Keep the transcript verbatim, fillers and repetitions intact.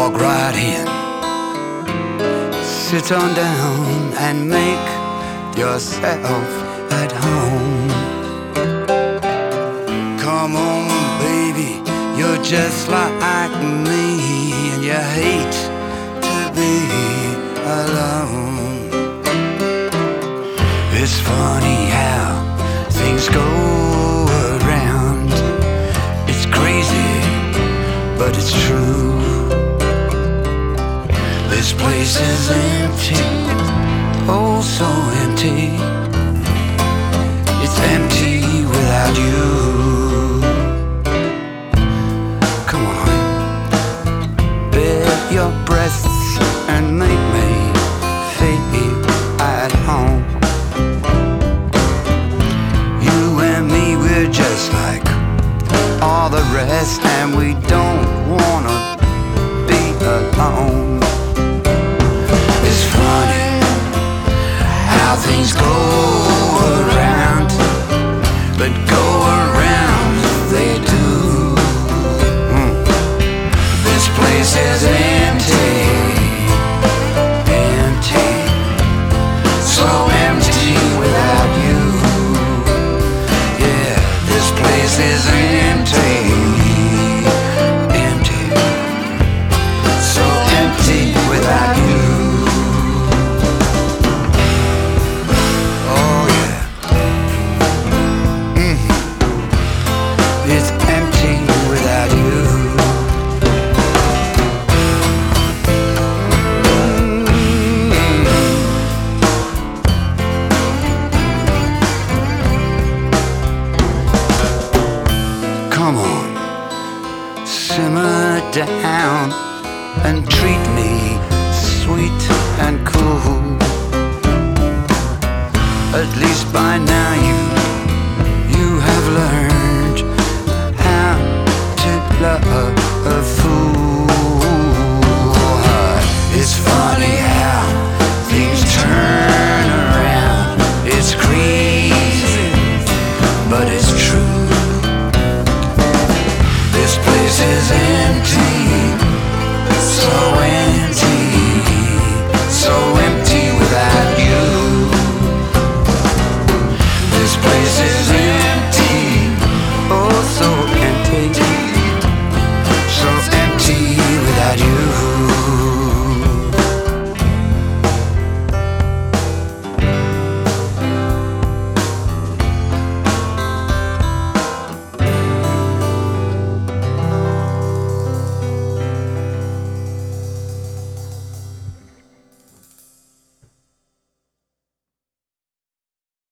walk right in. Sit on down and make yourself at home. Come on, baby, you're just like me, and you hate to be alone. It's funny how things go around. It's crazy, but it's true. This place is empty, oh so empty. It's empty without you. Come on, bare your breasts and make me feel at home. You and me, we're just like all the rest, and we don't wanna be alone. It's funny how things go around, but go around they do. Mm. This place is empty, empty, so empty without you. Yeah, this place is empty, empty, so empty without you. It's empty without you. Come on, simmer down and treat me sweet and cool. At least by now you you have learned how to love.